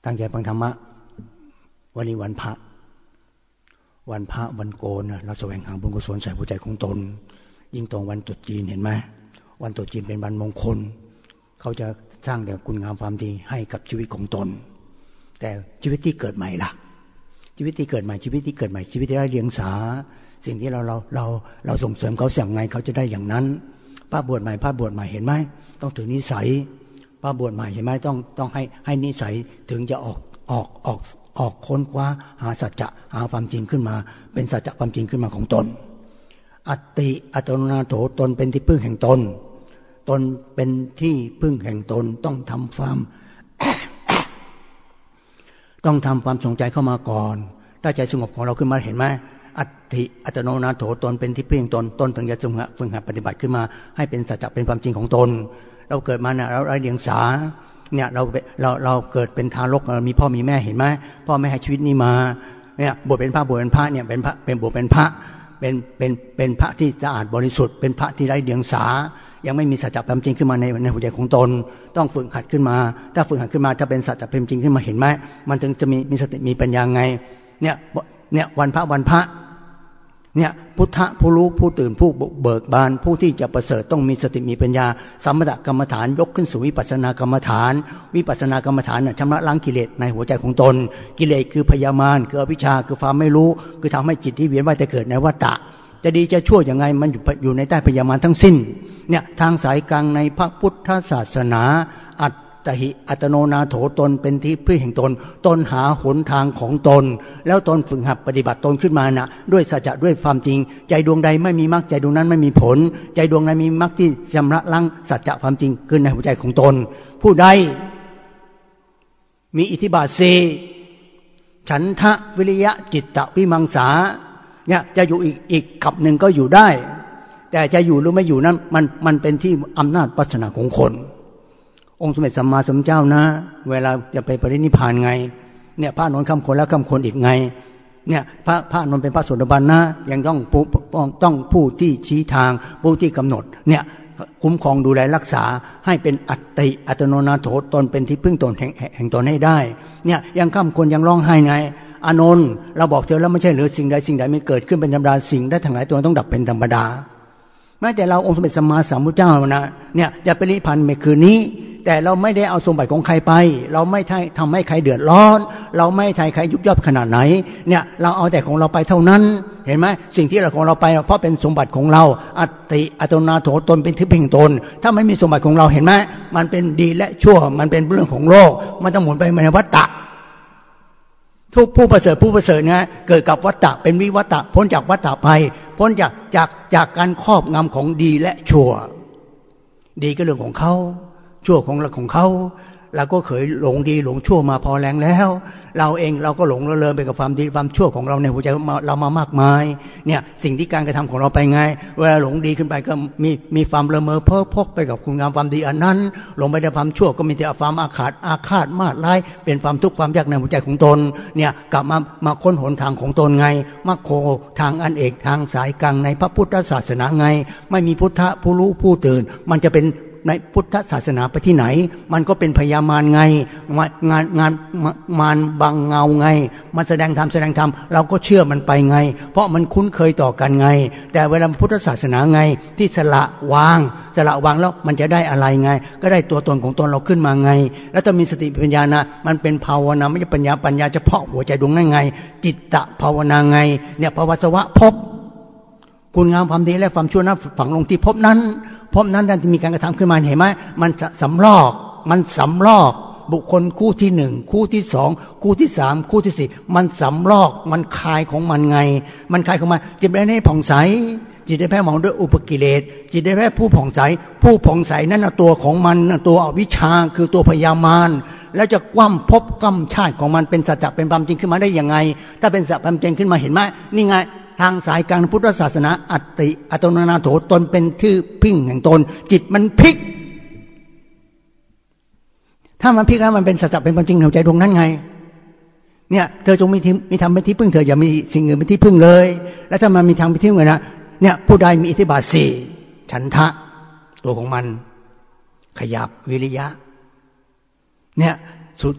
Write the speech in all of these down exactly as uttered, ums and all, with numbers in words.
ตั้งใจฟังธรรมะวันนี้วันพระวันพระวันโกนเราแสวงหาบุญกุศลใส่หัวใจของตนยิ่งตรงวันตรุษจีนเห็นไหมวันตรุษจีนเป็นวันมงคลเขาจะสร้างแต่คุณงามความดีให้กับชีวิตของตนแต่ชีวิตที่เกิดใหม่ล่ะชีวิตที่เกิดใหม่ชีวิตที่เกิดใหม่ชีวิตที่ได้เลี้ยงสาสิ่งที่เราเราเราเราส่งเสริมเขาอย่างไงเขาจะได้อย่างนั้นพระบวชใหม่พระบวชใหม่เห็นไหมต้องถือนิสัยพระบวชใหม่เห็นไหมต้องต้องให้ให้นิสัยถึงจะออกออกออกออกค้นคว้าหาสัจจะหาความจริงขึ้นมาเป็นสัจจะความจริงขึ้นมาของตนอัตติอัตโนนาโถตนเป็นที่พึ่งแห่งตนตนเป็นที่พึ่งแห่งตนต้องทำความ ต้องทำความสงใจเข้ามาก่อนถ้าใจสงบของเราขึ้นมาเห็นไหมอัตติอัตโนนาโถตนเป็นที่พึ่งตนตนถึงจะฝึกหัดปฏิบัติขึ้นมาให้เป็นสัจจะเป็นความจริงของตนเราเกิดมาเนี่ยเราไร้เดียงสาเนี่ยเราเราเราเกิดเป็นทารกเรามีพ่อมีแม่เห็นไหมพ่อแม่ให้ชีวิตนี้มาเนี่ยบวชเป็นพระบวชเป็นพระเนี่ยเป็นพระเป็นบวชเป็นพระเป็นเป็นเป็นพระที่สะอาดบริสุทธิ์เป็นพระที่ไร้เดียงสายังไม่มีสัจจะความจริงขึ้นมาในในหัวใจของตนต้องฝึกหัดขึ้นมาถ้าฝึกหัดขึ้นมาถ้าเป็นสัจจะเป็นจริงขึ้นมาเห็นไหมมันถึงจะมีมีสติมีปัญญาไงเนี่ยเนี่ยวันพระวันพระเนี่ยพุทธะผู้รู้ผู้ตื่นผู้เบิกบานผู้ที่จะประเสริฐต้องมีสติมีปัญญาสัมมตกรรมฐานยกขึ้นสู่วิปัสสนากรรมฐานวิปัสสนากรรมฐานน่ะชำระล้างกิเลสในหัวใจของตนกิเลสคือพยามารคืออวิชชาคือความไม่รู้คือทำให้จิตที่เวียนว่ายแต่เกิดในวัฏฏะจะดีจะชั่วยังไงมันอยู่อยู่ในใต้พยามารทั้งสิ้นเนี่ยทางสายกลางในพระพุทธศาสนาอัตตหิอัตโนนาโถตนเป็นที่พึ่งแห่งตนตนหาหนทางของตนแล้วตนฝึกหัดปฏิบัติตนขึ้นมานะด้วยสัจจะด้วยความจริงใจดวงใดไม่มีมรรคใจดวงนั้นไม่มีผลใจดวงใดมีมรรคที่ชำระล้างสัจจะความจริงขึ้นในหัวใจของตนผู้ใดมีอิทธิบาทสี่ฉันทะวิริยะจิตตวิมังสาเนี่ยจะอยู่อีกอีกขับหนึ่งก็อยู่ได้แต่จะอยู่หรือไม่อยู่นั้นมันมันเป็นที่อำนาจปัสนาของคนองค์สมเด็จสัมมาสัมพุทธเจ้านะเวลาจะไปปรินิพพานไงเนี่ยพระนนท์คำคนแล้วคำคนอีกไงเนี่ยพระพระนนท์เป็นพระโสดาบันนะยังต้องผู้ต้องผู้ที่ชี้ทางผู้ที่กำหนดเนี่ยคุ้มครองดูแลรักษาให้เป็นอัตติอัตโนนาโถตนเป็นที่พึ่งตนแห่งแห่งตนให้ได้เนี่ยยังคำคนยังร้องไห้ไงอานนท์เราบอกเธอแล้วไม่ใช่หรือสิ่งใดสิ่งใดไม่เกิดขึ้นเป็นธรรมดาสิ่งได้ทั้งหลายตัวต้องดับเป็นธรรมดาแม้แต่เราองค์สมเด็จสัมมาสัมพุทธเจ้านะเนี่ยจะไปนิพพานในคืนนี้แต่เราไม่ได้เอาสมบัติของใครไปเราไม่ทำให้ใครเดือดร้อนเราไม่ทำให้ใครยุบยับขนาดไหนเนี่ยเราเอาแต่ของเราไปเท่านั้นเห็นไหมสิ่งที่เราของเราไปเพราะเป็นสมบัติของเราอัตติอัตโนนาโถตนเป็นที่พึ่งตนถ้าไม่มีสมบัติของเราเห็นไหมมันเป็นดีและชั่วมันเป็นเรื่องของโลกมันต้องหมุนไปในวัฏฏะทุกผู้ประเสริฐผู้ประเสริฐนะเกิดกับวัฏฏะเป็นวิวัฏฏะพ้นจากวัฏฏะภัยพ้นจากจากจากการครอบงำของดีและชั่วดีก็เรื่องของเขาชั่วของเราของเขาเราก็เคยหลงดีหลงชั่วมาพอแรงแล้วเราเองเราก็หลงระเริงไปกับความดีความชั่วของเราในหัวใจเรามามากมายเนี่ยสิ่งที่การกระทำของเราไปไงเวลาหลงดีขึ้นไปก็มีมีความละเมอเพ้อพกไปกับคุณงามความดีอันนั้นหลงไปในความชั่วก็มีแต่ความอาฆาตอาฆาตมาดร้ายเป็นความทุกข์ความยากในหัวใจของตนเนี่ยกลับมามาค้นหนทางของตนไงมรรคโคทางอันเอกทางสายกลางในพระพุทธศาสนาไงไม่มีพุทธะผู้รู้ผู้ตื่นมันจะเป็นในพุทธศาสนาไปที่ไหนมันก็เป็นพยามารไงงานงานมารบังเงาไงมันแสดงธรรมแสดงธรรมเราก็เชื่อมันไปไงเพราะมันคุ้นเคยต่อกันไงแต่เวลาพุทธศาสนาไงที่สละวางสละวางแล้วมันจะได้อะไรไงก็ได้ตัวตนของตนเราขึ้นมาไงแล้วถ้ามีสติปัญญานะมันเป็นภาวนาไม่ใช่ปัญญาปัญญาเฉพาะหัวใจดวงนั้นไงจิตตภาวนาไงเนี่ยภวสวะภพคุณงามความดีและความชั่วนั้นฝังลงที่ภพนั้นภพนั้นนั้นจะมีการกระทำขึ้นมาเห็นไหมมันสำลอกมันสำลอกบุคคลคู่ที่หนึ่งคู่ที่สองคู่ที่สามคู่ที่สี่มันสำลอกมันคายของมันไงมันคายของมันจิตได้ให้ผ่องใสจิตได้แพ้มองด้วยอุปกิเลสจิตได้แพ้ผู้ผ่องใสผู้ผ่องใสนั่นนะตัวของมันตัวอวิชชาคือตัวพยามารแล้วจะกว้ำภพกว้ำชาติของมันเป็นสัจจะเป็นความจริงขึ้นมาได้ยังไงถ้าเป็นสัจจะเป็นจริงขึ้นมาเห็นไหมนี่ไงทางสายกลางพุทธศาสนาอัตติอัตโนนาโถตนเป็นที่พึ่งแห่งตนจิตมันพลิกถ้ามันพลิกแล้วมันเป็นสัจจะเป็นความจริงในใจดวงนั้นไงเนี่ยเธอจงมีมีธรรมเป็นที่พึ่งเธออย่ามีสิ่งอื่นเป็นที่พึ่งเลยแล้วถ้ามันมีธรรมเป็นที่พึ่งนะเนี่ยผู้ใดมีอิทธิบาทสี่ฉันทะตัวของมันขยับวิริยะเนี่ยสุตตะ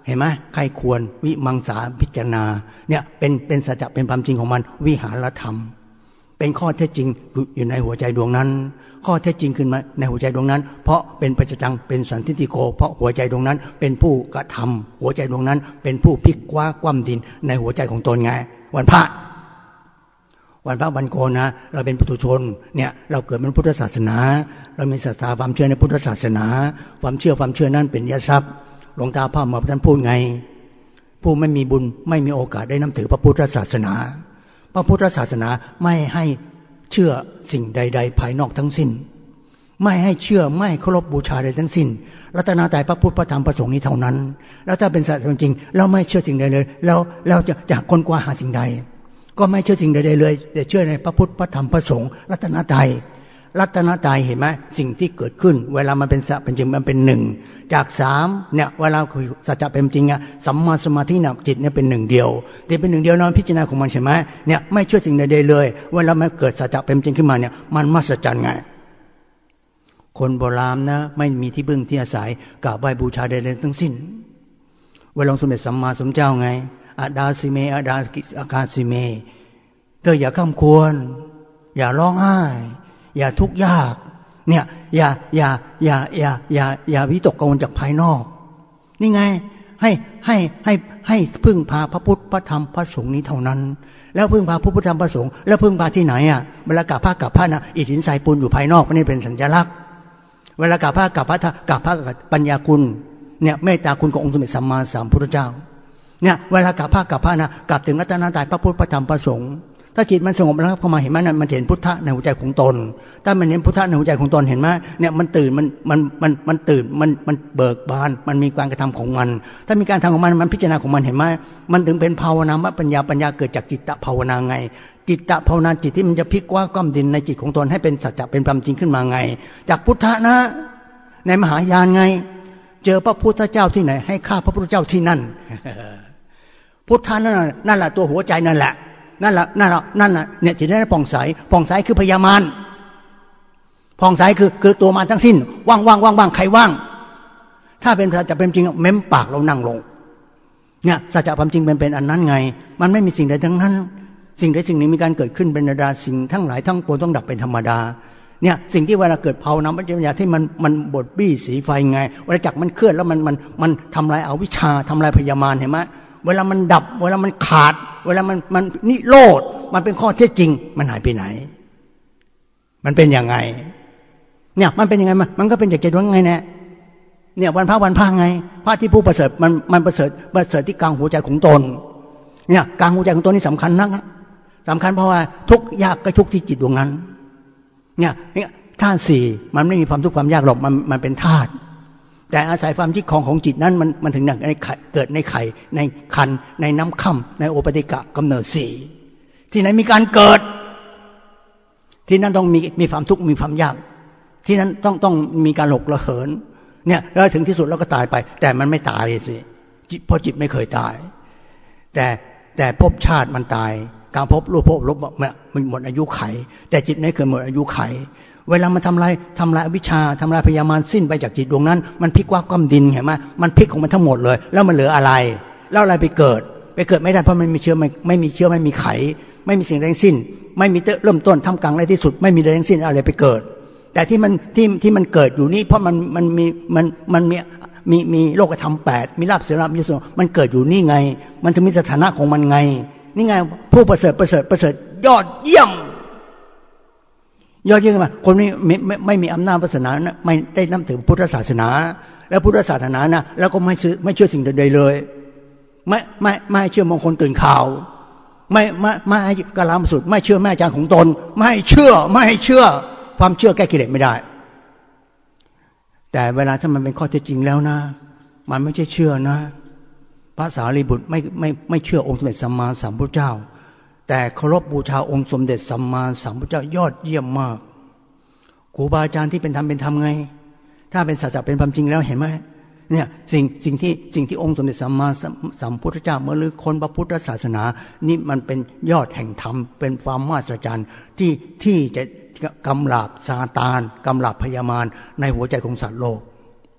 เห็นไหมใครควรวิมังสาพิจารณาเนี่ยเป็นเป็นสัจจะเป็นความจริงของมันวิหารธรรมเป็นข้อเท็จจริงอยู่ในหัวใจดวงนั้นข้อเท็จจริงขึ้นมาในหัวใจดวงนั้นเพราะเป็นปัจจังเป็นสันทิฏฐิโกเพราะหัวใจดวงนั้นเป็นผู้กระทำหัวใจดวงนั้นเป็นผู้พลิกคว้าคว่ำดินในหัวใจของตนไงวันพระวันพระวันโกนนะเราเป็นปุถุชนเนี่ยเราเกิดเป็นพุทธศาสนาเรามีศรัทธาความเชื่อในพุทธศาสนาความเชื่อความเชื่อนั้นเป็นยทรัพย์หลวงตาพระมหาท่านพูดไงผู้ไม่มีบุญไม่มีโอกาสได้นับถือพระพุทธศาสนาพระพุทธศาสนาไม่ให้เชื่อสิ่งใดๆภายนอกทั้งสิ้นไม่ให้เชื่อไม่เคารพบูชาใดทั้งสิ้นรัตนตรัยพระพุทธพระธรรมพระสงฆ์นี้เท่านั้นแล้วถ้าเป็นสัจธรรมจริงเราไม่เชื่อสิ่งใดเลยเราเราจะจะค้นคว้าหาสิ่งใดก็ไม่เชื่อสิ่งใดๆเลยแต่เชื่อในพระพุทธพระธรรมพระสงฆ์รัตนตรัยรัตนตรัยเห็นไหมสิ่งที่เกิดขึ้นเวลามันเป็นสัจเป็นจริงมันเป็นหนึ่งจากสามเนี่ยเวลาคุยสัจจะเป็นจริงอะสัมมาสมาธิเนี่ยจิตเนี่ยเป็นหนึ่งเดียวที่เป็นหนึ่งเดียวนอนพิจารณาของมันใช่ไหมเนี่ยไม่เชื่อสิ่งใดๆเลยเวลามันเกิดสัจจะเป็นจริงขึ้นมาเนี่ยมันมหัศจรรย์ไงคนโบราณนะไม่มีที่พึ่งที่อาศัยกราบไหว้บูชาใดๆทั้งสิ้นเวลาสมเด็จสัมมาสัมพุทธเจ้าไงอาดาสิเมอาดาอาคาสิเมเธออย่าข้ามควรอย่าร้องไห้อย่าทุกข์ยากเนี่ยอย่าอย่าอย่าอย่าอย่าอย่าวิตกกังวลจากภายนอกนี่ไงให้ให้ให้ให้พึ่งพาพระพุทธพระธรรมพระสงฆ์นี้เท่านั้นแล้วพึ่งพาพระพุทธธรรมพระสงฆ์แล้วพึ่งพาที่ไหนอ่ะเวลากราบพระกราบพระนะอิฐหินทรายปูนอยู่ภายนอกไม่ได้เป็นสัญลักษณ์เวลากราบพระกราบพระกราบพระปัญญาคุณเนี่ยเมตตาคุณขององค์สมเด็จสัมมาสัมพุทธเจ้าเนี่ยเวลากราบพระกราบพระนะกราบถึงรัตนตรัยพระพุทธพระธรรมพระสงฆ์ถ้าจิตมันสงบแล้วเข้ามาเห็นไหมนั่นมันเห็นพุทธะในหัวใจของตนถ้ามันเห็นพุทธะในหัวใจของตนเห็นไหมเนี่ยมันตื่นมันมันมันมันตื่นมันมันเบิกบานมันมีการกระทำของมันถ้ามีการทำของมันมันพิจารณาของมันเห็นไหมมันถึงเป็นภาวนามปัญญาปัญญาเกิดจากจิตตภาวนาไงจิตตภาวนาจิตที่มันจะพลิกว่าก้มดินในจิตของตนให้เป็นสัจจะเป็นความจริงขึ้นมาไงจากพุทธะนะในมหายานไงเจอพระพุทธเจ้าที่ไหนให้ฆ่าพระพุทธเจ้าที่นั่น พุทธะนั่นนั่นแหละตัวหัวใจนั่นแหละนั่นแหละนั่นแหละนั่นแหละเนี่ยจิตนั้นผ่องใสผ่องใสคือพยามารผ่องใสคือคือตัวมันทั้งสิ้นว่างว่างว่างว่างใครว่างถ้าเป็นสัจจะเป็นจริงเม้มปากเรานั่งลงเนี่ยสัจจะความจริงเป็นเป็นอันนั้นไงมันไม่มีสิ่งใดทั้งนั้นสิ่งใดสิ่งหนึ่งมีการเกิดขึ้นเป็นธรรมดาสิ่งทั้งหลายทั้งปวงต้องดับเป็นธรรมดาเนี่ยสิ่งที่เวลาเกิดเผาน้ำปัญญาที่มันมันบดบี้สีไฟไงเวลาจักมันเคลื่อนแล้วมันมันมันทำลายอวิชชาทำลายพยามารเห็นไหมเวลามันดับเวลามันขาดเวลามันมันนิโรธมันเป็นข้อเท็จจริงมันหายไปไหนมันเป็นยังไงเนี่ยมันเป็นยังไงมันมันก็เป็นจากใจดวงไงเนี่ยเนี่ยวันพระวันพระไงพระที่ผู้ประเสริฐมันมันประเสริฐประเสริฐที่กลางหัวใจของตนเนี่ยกลางหัวใจของตนนี่สำคัญนักนะสำคัญเพราะว่าทุกยากก็ทุกที่จิตดวงนั้นเนี่ยธาตุสี่มันไม่มีความทุกข์ความยากหรอกมันมันเป็นธาตุแต่อาศัยความที่ของของจิตนั้นมันมันถึงในไข่เกิดในไข่ในคันในน้ำค่ำในโอปติกะกำเนิดสี่ที่ไหนมีการเกิดที่นั้นต้องมีมีความทุกข์มีความยากที่นั้นต้องต้องมีการหลกระเหินเนี่ยแล้วถึงที่สุดเราก็ตายไปแต่มันไม่ตายสิเพราะจิตไม่เคยตายแต่แต่ภพชาติมันตายการพบรูปภพลบมันหมดอายุไขแต่จิตไม่เคยหมดอายุไขเวลามันทำลายทำลายอวิชชาทำลายพยามารสิ้นไปจากจิตดวงนั้นมันพลิกว่าก้มดินเห็นไหมมันพลิกของมันทั้งหมดเลยแล้วมันเหลืออะไรแล้วอะไรไปเกิดไปเกิดไม่ได้เพราะมันมีเชื้อไม่ไม่มีเชื้อไม่มีไขไม่มีสิ่งใดทั้งสิ้นไม่มีเริ่มต้นทำกลางและที่สุดไม่มีใดทั้งสิ้นอะไรไปเกิดแต่ที่มันที่ที่มันเกิดอยู่นี่เพราะมันมันมีมันมันมีมีมีโลกธรรมแปดมีลาภเสริมมียศมันเกิดอยู่นี่ไงมันถึงมีสถานะของมันไงนี่ไงผู้ประเสริฐประเสริฐประเสริฐยอดเยี่ยมยอดเยี่ยมมาคนนี้ไม่ไม่ไม่มีอำนาจศาสนาไม่ได้นับถือพุทธศาสนาแล้วพุทธศาสนานะแล้วก็ไม่ไม่เชื่อสิ่งใดๆเลยไม่ไม่ไม่เชื่อมงคลตื่นข่าวไม่ไม่ไม่กะลามสุดไม่เชื่อแม่อาจารย์ของตนไม่เชื่อไม่เชื่อความเชื่อแก้กิเลสไม่ได้แต่เวลาถ้ามันเป็นข้อเท็จจริงแล้วนะมันไม่ใช่เชื่อนะพระสารีบุตรไม่ไม่ไม่เชื่อองค์สมเด็จสัมมาสัมพุทธเจ้าแต่เคารพบูชาองค์สมเด็จสัมมาสัมพุทธเจ้ายอดเยี่ยมมากครูบาอาจารย์ที่เป็นธรรมเป็นธรรมไงถ้าเป็นสัจจะเป็นความจริงแล้วเห็นไหมเนี่ยสิ่งสิ่งที่สิ่งที่องค์สมเด็จสัมมาสัมพุทธเจ้าเมื่อลือคนพระพุทธศาสนานี่มันเป็นยอดแห่งธรรมเป็นความมหัศจรรย์ที่ที่จะกำราบซาตานกำราบพยามารในหัวใจของสัตว์โลก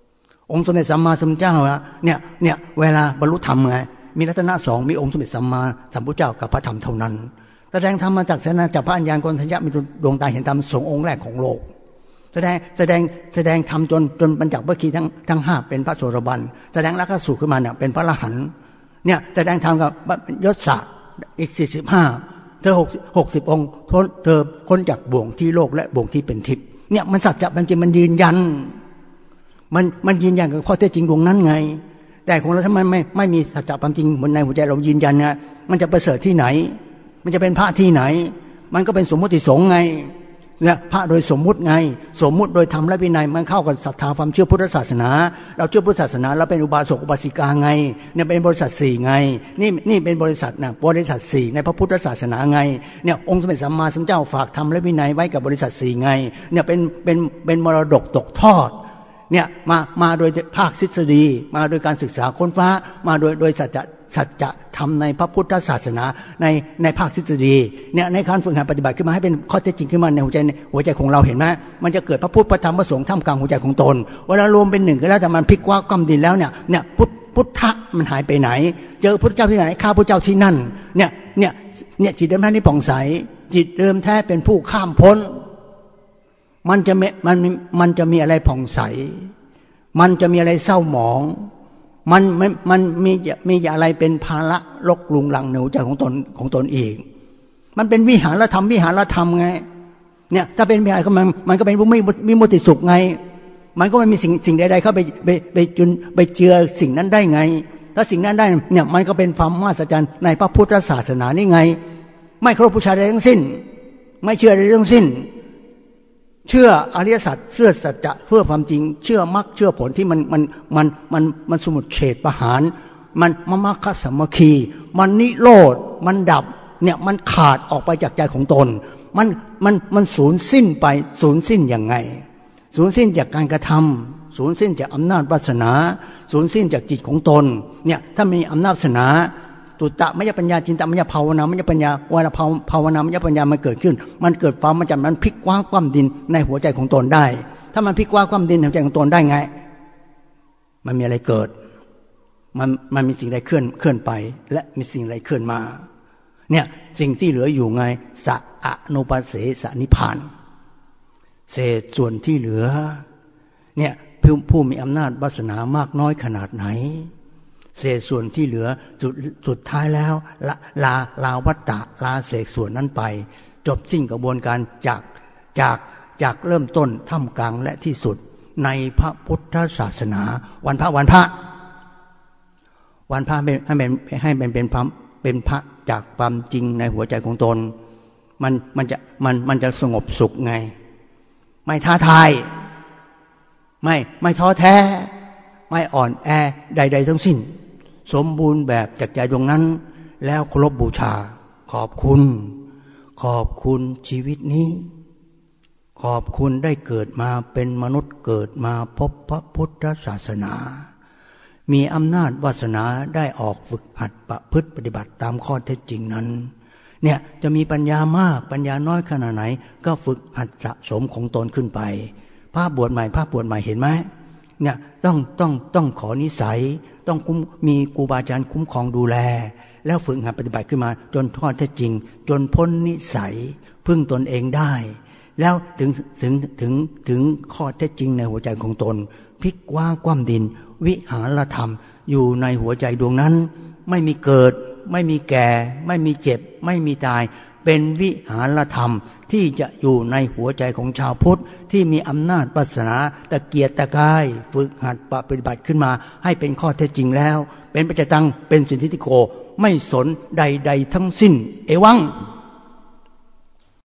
องค์สมเด็จสัมมาสัมพุทธเจ้าเนี่ยเนี่ยเวลาบรรลุธรรมไงมีรัตนะสองมีองค์สมเด็จสัมมาสัมพุทธเจ้ากับพระธรรมเท่านั้นแสดงธรรมมาจากเสนาจากพระอัญญาณโกณทัญญะมีดวงตาเห็นธรรมสงฆ์องค์แรกของโลกแสดงแสดงแสดงธรรมจนจนบรรจักษ์พระคีทั้งทั้งห้าเป็นพระโสดาบันแสดงลักขสูตรขึ้นมาเนี่ยเป็นพระอรหันต์เนี่ยแสดงธรรมกับยศศักดิ์อีกสี่สิบห้าเธอหกหกสิบองค์เธอพ้นจากบ่วงที่โลกและบ่วงที่เป็นทิพย์เนี่ยมันสัจจะมันจริงมันยืนยันมันมันยืนยันกับข้อเท็จจริงดวงนั้นไงแต่ของเราทำไมไม่ไม่มีสัจจะความจริงบนในหัวใจเรายืนยันไงมันจะประเสริฐที่ไหนมันจะเป็นพระที่ไหนมันก็เป็นสมมติสงฆ์ไงเนี่ยพระโดยสมมุติไงสมมุติโดยธรรมและวินัยมันเข้ากับศรัทธาความเชื่อพุทธศาสนาเราเชื่อพุทธศาสนาเราเป็นอุบาสกอุบาสิกาไงเนี่ยเป็นบริษัทสี่ไงนี่นี่เป็นบริษัทนะบริษัทสี่ในพระพุทธศาสนาไงเนี่ยองค์สมเด็จสัมมาสัมพุทธเจ้าฝากธรรมและวินัยไว้กับบริษัทสี่ไงเนี่ยเป็นเป็นเป็นมรดกตกทอดเนี่ยมามาโดยภาคทฤษฎีมาโดยการศึกษาค้นคว้ามาโดยโดยสัจจะสัจธรรมในพระพุทธศาสนาในในภาคทฤษฎีเนี่ยในการฝึกหัดปฏิบัติขึ้นมาให้เป็นข้อเท็จจริงขึ้นมาในหัวใจหัวใจของเราเห็นไหมมันจะเกิดพระพุทธพระธรรมพระสงฆ์ท่ามกลางหัวใจของตนเวลารวมเป็นหนึ่งก็แล้วแต่มันพลิกว่าก้มดินแล้วเนี่ยเนี่ยพุทธพุทธะมันหายไปไหนเจอพุทธเจ้าที่ไหนข้าพุทธเจ้าที่นั่นเนี่ยเนี่ยเนี่ยจิตเดิมแท้นี่ผ่องใสจิตเดิมแท้เป็นผู้ข้ามพ้นมันจะไม่มันมันจะมีอะไรผ่องใสมันจะมีอะไรเศร้าหมองมันมันมันมีมีอะไรเป็นภาระลกลุงลังในหัวใจของตนของตนเองมันเป็นวิหารธรรมวิหารธรรมไงเนี่ยถ้าเป็นวิหารก็มันมันก็เป็นไม่มีมุติสุขไงมันก็ไม่มีสิ่งสิ่งใดๆเข้าไปไปไปจุนไปเจือสิ่งนั้นได้ไงถ้าสิ่งนั้นได้เนี่ยมันก็เป็นความมหัศจรรย์ในพระพุทธศาสนานี่ไงไม่เคารพบูชาใดทั้งสิ้นไม่เชื่อใดทั้งสิ้นเชื่ออริยสัจเชื่อสัจจะเพื่อความจริงเชื่อมรรคเชื่อผลที่มันมันมันมันมันสมุทเฉดประหารมันมมรรคสามัคคีมันนิโรธมันดับเนี่ยมันขาดออกไปจากใจของตนมันมันมันสูญสิ้นไปสูญสิ้นยังไงสูญสิ้นจากการกระทำสูญสิ้นจากอำนาจวาสนาสูญสิ้นจากจิตของตนเนี่ยถ้ามีอำนาจวาสนาตุตะมยปัญญาจินตมยภาวนามยปัญญาวาระภาวนามยปัญญามันเกิดขึ้นมันเกิดความมันจะมันพลิกคว้างคว่ำดินในหัวใจของตนได้ถ้ามันพลิกคว้างคว่ำดินในหัวใจของตนได้ไงมันมีอะไรเกิดมันมันมีสิ่งใดเคลื่อนเคลื่อนไปและมีสิ่งใดเคลื่อนมาเนี่ยสิ่งที่เหลืออยู่ไงสะอนุปัสเสสนิพพานเศษส่วนที่เหลือเนี่ยผู้ผู้มีอำนาจวาสนามากน้อยขนาดไหนเศษส่วนที่เหลือสุดสุดท้ายแล้วละลาลาวัตตะลาเศษส่วนนั้นไปจบสิ้นกระบวนการจากจากจากเริ่มต้นท่ามกลางและที่สุดในพระพุทธศาสนาวันพระวันพระวันพระให้เป็นให้เป็นเป็นพระเป็นพระจากความจริงในหัวใจของตนมันมันจะมันมันจะสงบสุขไงไม่ท้าทายไม่ไม่ท้อแท้ไม่อ่อนแอใดๆทั้งสิ้นสมบูรณ์แบบจากใจตรงนั้นแล้วเคารพบูชาขอบคุณขอบคุณชีวิตนี้ขอบคุณได้เกิดมาเป็นมนุษย์เกิดมาพบพระพุทธศาสนามีอำนาจวาสนาได้ออกฝึกหัดประพฤติปฏิบัติตามข้อเท็จจริงนั้นเนี่ยจะมีปัญญามากปัญญาน้อยขนาดไหนก็ฝึกหัดสะสมของตนขึ้นไปพระบวชใหม่พระบวชใหม่เห็นไหมเนี่ยต้องต้องต้องขอนิสัยต้องคุ้มมีครูบาอาจารย์คุ้มครองดูแลแล้วฝึกหัดปฏิบัติขึ้นมาจนข้อเท็จจริงจนพ้นนิสัยพึ่งตนเองได้แล้วถึงถึงถึงถึงข้อเท็จจริงในหัวใจของตนพลิกว่าคว่ำดินวิหารธรรมอยู่ในหัวใจดวงนั้นไม่มีเกิดไม่มีแก่ไม่มีเจ็บไม่มีตายเป็นวิหารธรรมที่จะอยู่ในหัวใจของชาวพุทธที่มีอำนาจวาสนาตะเกียรตะกายฝึกหัดปฏิบัติขึ้นมาให้เป็นข้อเท็จจริงแล้วเป็นปัจจตังเป็นสิทธิโกไม่สนใดๆทั้งสิ้นเอวัง